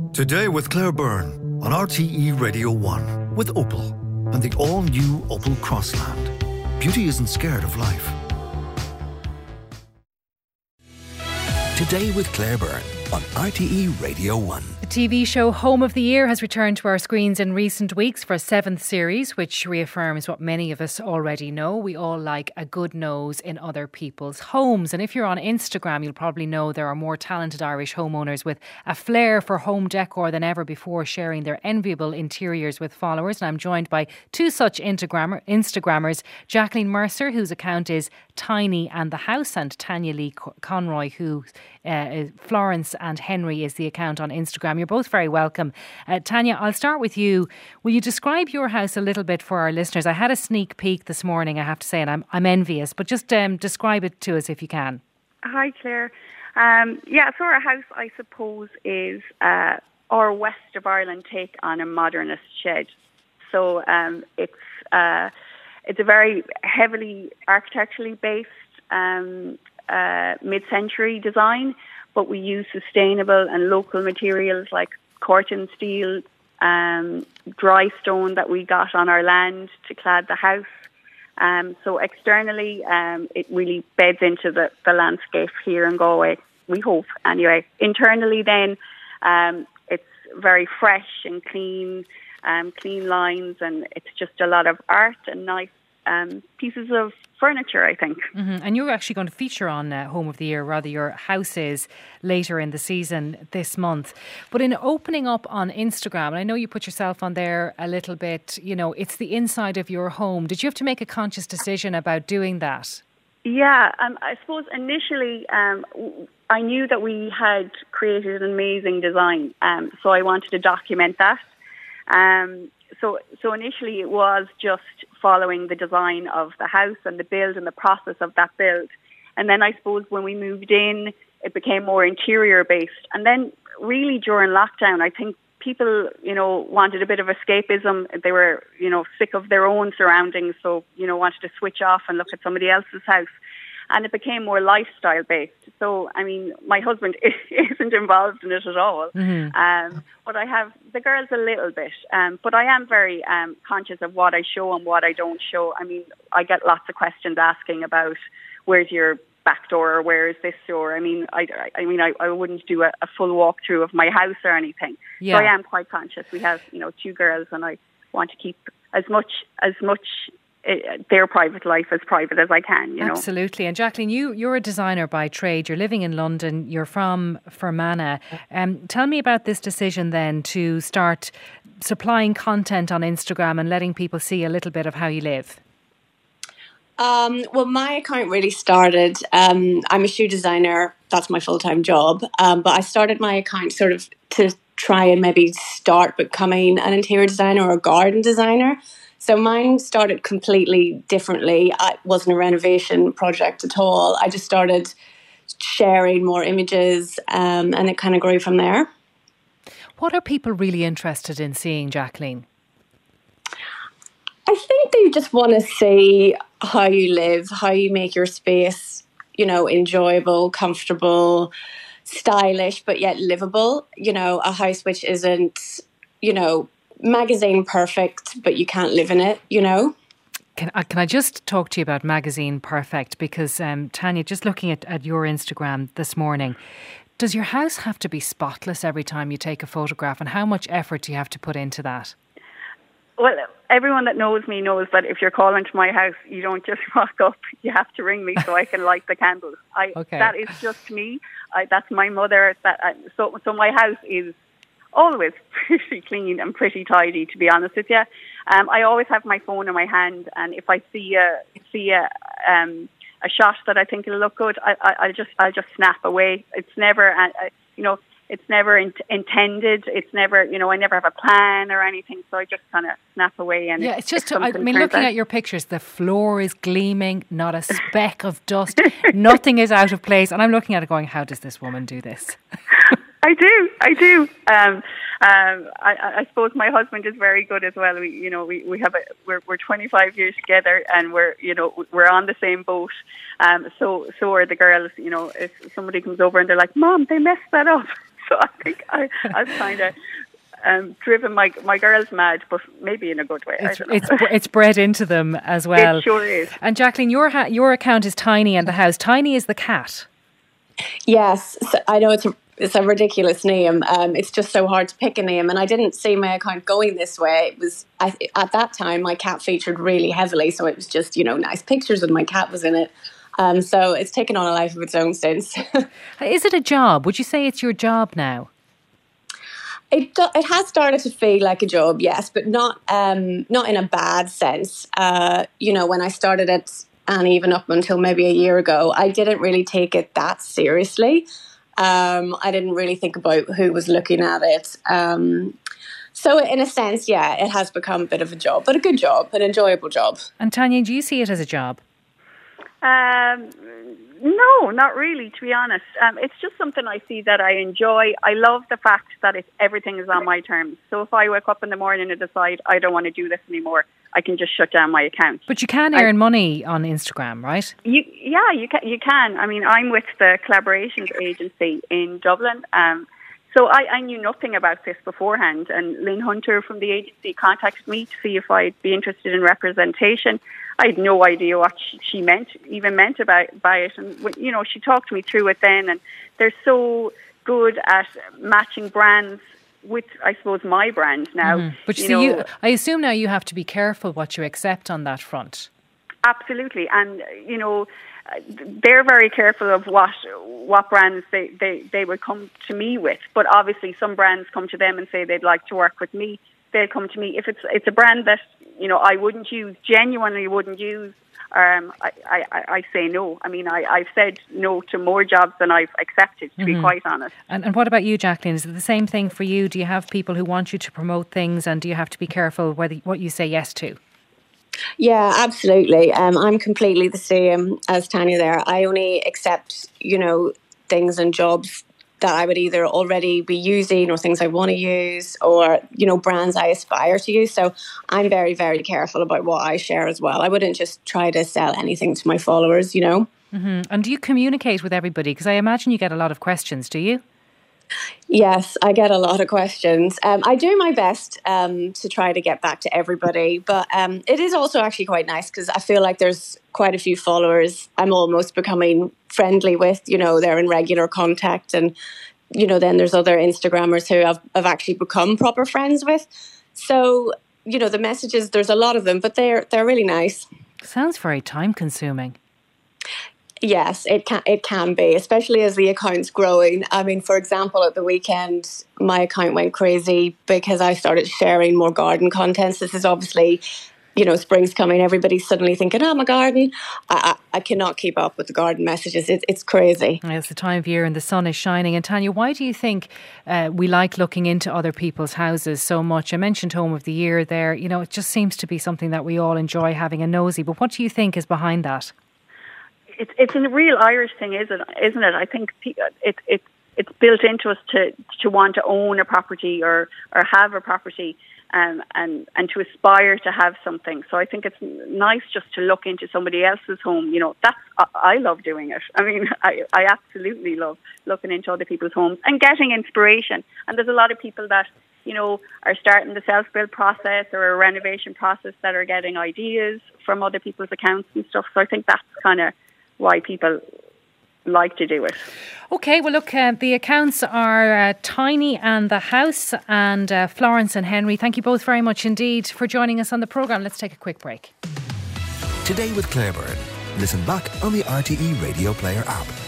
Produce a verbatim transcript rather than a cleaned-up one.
Today with Claire Byrne on R T E Radio one with Opel and the all-new Opel Crossland. Beauty isn't scared of life. Today with Claire Byrne on R T E Radio one. The T V show Home of the Year has returned to our screens in recent weeks for a seventh series, which reaffirms what many of us already know. We all like a good nose in other people's homes. And if you're on Instagram, you'll probably know there are more talented Irish homeowners with a flair for home decor than ever before, sharing their enviable interiors with followers. And I'm joined by two such Instagrammer, Instagrammers, Jacqueline Mercer, whose account is Tiny and the House, and Tanya Lee Conroy, who uh, is Florence and Henry is the account on Instagram. You're both very welcome. Uh, Tanya, I'll start with you. Will you describe your house a little bit for our listeners? I had a sneak peek this morning, I have to say, and I'm I'm envious, but just um, describe it to us if you can. Hi, Claire. Um, yeah, so our house, I suppose, is uh, our West of Ireland take on a modernist shed. So um, it's uh, it's a very heavily architecturally based um, uh, mid-century design, but we use sustainable and local materials like Corten steel, um, dry stone that we got on our land to clad the house. Um, so externally, um, it really beds into the, the landscape here in Galway, we hope, anyway. Internally then, um, it's very fresh and clean, um, clean lines, and it's just a lot of art and nice um, pieces of furniture, I think. Mm-hmm. And you're actually going to feature on uh, Home of the Year, rather your house is, later in the season this month. But in opening up on Instagram, and I know you put yourself on there a little bit, you know, it's the inside of your home. Did you have to make a conscious decision about doing that? Yeah, um, I suppose initially um, I knew that we had created an amazing design, um, so I wanted to document that. Um, so, so initially it was just following the design of the house and the build and the process of that build. And then I suppose when we moved in, it became more interior based. And then really during lockdown, I think people, you know, wanted a bit of escapism. They were, you know, sick of their own surroundings. So, you know, wanted to switch off and look at somebody else's house. And it became more lifestyle based. So, I mean, my husband isn't involved in it at all. Mm-hmm. Um, but I have the girls a little bit. Um, but I am very um, conscious of what I show and what I don't show. I mean, I get lots of questions asking about where's your back door or where is this door. I mean, I, I mean, I, I wouldn't do a, a full walkthrough of my house or anything. Yeah. So I am quite conscious. We have, you know, two girls, and I want to keep as much as much. their private life as private as I can, you know. Absolutely. And Jacqueline, you, you're a designer by trade. You're living in London. You're from Fermanagh. Um, tell me about this decision then to start supplying content on Instagram and letting people see a little bit of how you live. Um, well, my account really started, um, I'm a shoe designer. That's my full-time job. Um, but I started my account sort of to try and maybe start becoming an interior designer or a garden designer. So mine started completely differently. It wasn't a renovation project at all. I just started sharing more images um, and it kind of grew from there. What are people really interested in seeing, Jacqueline? I think they just want to see how you live, how you make your space, you know, enjoyable, comfortable, stylish, but yet livable. You know, a house which isn't, you know, magazine perfect, but you can't live in it, you know. Can I, can I just talk to you about magazine perfect? Because um, Tanya, just looking at, at your Instagram this morning, does your house have to be spotless every time you take a photograph, and how much effort do you have to put into that? Well, everyone that knows me knows that if you're calling to my house, you don't just walk up. You have to ring me so I can light the candles. I, okay. That is just me. I, that's my mother. That uh, so so my house is always pretty clean and pretty tidy, to be honest with you. Um, I always have my phone in my hand, and if I see a see a um, a shot that I think will look good, I, I I'll just I'll just snap away. It's never uh, you know it's never in, intended. It's never you know I never have a plan or anything. So I just kind of snap away. And yeah, it's just I mean, looking at your pictures, the floor is gleaming, not a speck of dust, nothing is out of place, and I'm looking at it going, how does this woman do this? I do, I do. Um, um, I, I suppose my husband is very good as well. We, you know, we, we have a, we're we're twenty-five years together, and we're you know we're on the same boat. Um, so so are the girls. You know, if somebody comes over and they're like, "Mom, they messed that up," So I think I, I've kind of um, driven my my girls mad, but maybe in a good way. It's I don't know. it's, it's bred into them as well. It sure is. And Jacqueline, your ha- your account is Tiny and the House. Tiny is the cat. Yes, so I know it's a, it's a ridiculous name. Um, it's just so hard to pick a name, and I didn't see my account going this way. It was I, at that time my cat featured really heavily, so it was just, you know, nice pictures and my cat was in it. Um, so it's taken on a life of its own since. Is it a job? Would you say it's your job now? It do, it has started to feel like a job, yes, but not um, not in a bad sense. Uh, you know, when I started it, and even up until maybe a year ago, I didn't really take it that seriously. Um, I didn't really think about who was looking at it. Um, so in a sense, yeah, it has become a bit of a job, but a good job, an enjoyable job. And Tanya, do you see it as a job? Um, no, not really, to be honest. Um, it's just something I see that I enjoy. I love the fact that it, everything is on my terms. So if I wake up in the morning and decide I don't want to do this anymore, I can just shut down my account. But you can earn I, money on Instagram, right? You, yeah, you can. You can. I mean, I'm with the collaborations agency in Dublin. Um, so I, I knew nothing about this beforehand. And Lynn Hunter from the agency contacted me to see if I'd be interested in representation. I had no idea what she, she meant, even meant about by it. And, you know, she talked me through it then. And they're so good at matching brands with, I suppose, my brand now. Mm-hmm. But you, you see, know, you, I assume now you have to be careful what you accept on that front. Absolutely. And, you know, they're very careful of what what brands they, they, they would come to me with. But obviously some brands come to them and say they'd like to work with me. They'll come to me. If it's it's a brand that, you know, I wouldn't use, genuinely wouldn't use, um, I, I, I say no. I mean, I, I've said no to more jobs than I've accepted, to mm-hmm. be quite honest. And, and what about you, Jacqueline? Is it the same thing for you? Do you have people who want you to promote things, and do you have to be careful whether what you say yes to? Yeah, absolutely. Um, I'm completely the same as Tanya there. I only accept, you know, things and jobs that I would either already be using or things I want to use or, you know, brands I aspire to use. So I'm very, very careful about what I share as well. I wouldn't just try to sell anything to my followers, you know. Mm-hmm. And do you communicate with everybody? Because I imagine you get a lot of questions, do you? Yes, I get a lot of questions. Um, I do my best um, to try to get back to everybody, but um, it is also actually quite nice because I feel like there's quite a few followers I'm almost becoming friendly with. You know, they're in regular contact, and you know, then there's other Instagrammers who I've, I've actually become proper friends with. So, you know, the messages, there's a lot of them, but they're they're really nice. Sounds very time consuming. Yes, it can it can be, especially as the account's growing. I mean, for example, at the weekend, my account went crazy because I started sharing more garden contents. This is obviously, you know, spring's coming. Everybody's suddenly thinking, oh, my garden. I, I, I cannot keep up with the garden messages. It, it's crazy. It's the time of year and the sun is shining. And Tanya, why do you think uh, we like looking into other people's houses so much? I mentioned Home of the Year there. You know, it just seems to be something that we all enjoy having a nosy. But what do you think is behind that? It's it's a real Irish thing, isn't it? Isn't it? I think it's it's it's built into us to to want to own a property or or have a property, um, and and to aspire to have something. So I think it's nice just to look into somebody else's home. You know, that's I, I love doing it. I mean, I I absolutely love looking into other people's homes and getting inspiration. And there's a lot of people that, you know, are starting the self-build process or a renovation process that are getting ideas from other people's accounts and stuff. So I think that's kind of why people like to do it. Okay, well look, uh, the accounts are uh, Tiny and the House, and uh, Florence and Henry, thank you both very much indeed for joining us on the programme. Let's take a quick break. Today with Claire Byrne. Listen back on the R T E Radio Player app.